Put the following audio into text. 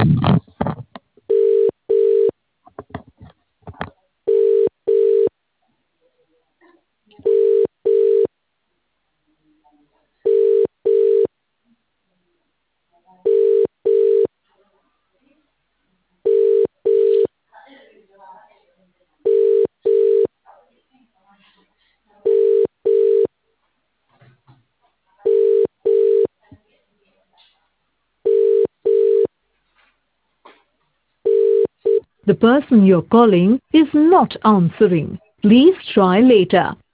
The person you're calling is not answering. Please try later.